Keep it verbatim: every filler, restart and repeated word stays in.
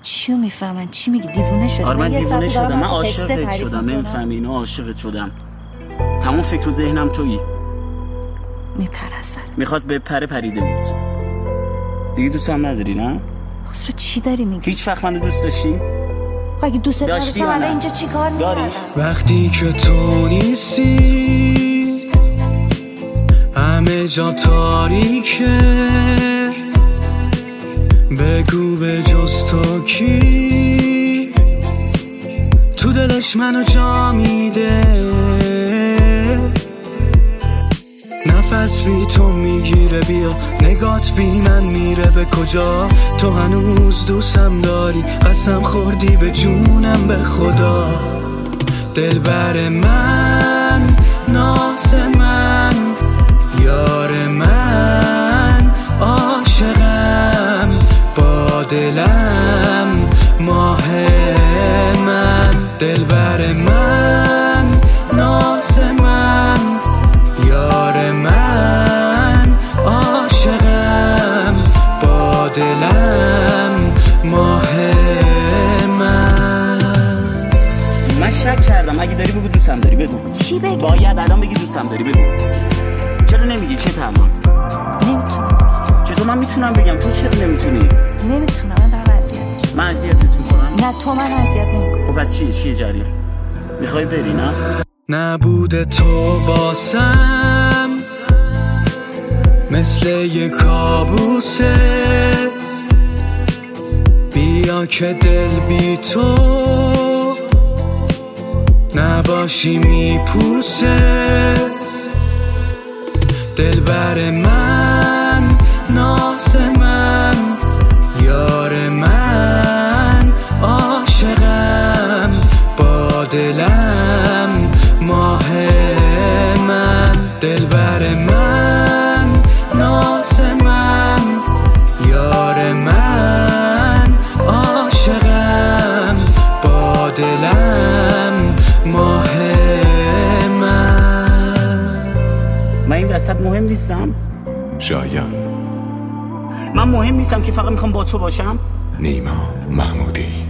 چیو میفهمن؟ چی میگی؟ دیوونه شدی؟ آره من دیوونه شدم، من عاشقت شدم، نمیفهمی اینو؟ عاشقت شدم، تمام فکر و ذهنم تویی. میپرستن میخواست بپره پریده بود. دیگه دوست هم نداری نه؟ خسرو چی داری میگی؟ هیچ وقت منو دوست داشتی؟ اگه دوست نداشتم الان اینجا چی کار میکردم؟ وقتی که تو نیستی همه جا تاریکه، بگو به جز تو کی تو دلش منو جا میده. نفس بی تو میگیره، بیا نگات بی من میره به کجا. تو هنوز دوستم داری، قسم خوردی به جونم به خدا. دلبر من، ناز من، یار من، عاشقم، با دلم، ماه من. دلبر من، ناز من، یار من، عاشقم، با دلم، ماه من. من شک کردم، اگه داری بگو دوستم داری، بگو. چی بگم؟ باید الان بگی دوستم داری، بگو. چرا نمیگی؟ چه الان؟ نمیتونم. چطور من میتونم بگم؟ تو چرا نمیتونی؟ نمیتونم، من دارم اذیت میشم. من اذیتت میکنم؟ نه تو من اذیت نمیکنم. خب پس چیه؟ چیه جریان؟ میخوای بری نه؟ نبوده تو واسم مثل یه کابوسه، بیا که دل بی تو نباشی میپوسه. دلبر من، ناز من، یار من، عاشقم، با دلم، ماه من. دلبر من، ناز من، یار من، عاشقم، با دلم، ماه من. من این وسط مهم نیستم؟ شایان. من مهم نیستم که فقط میخوام با تو باشم؟ نیما محمودی.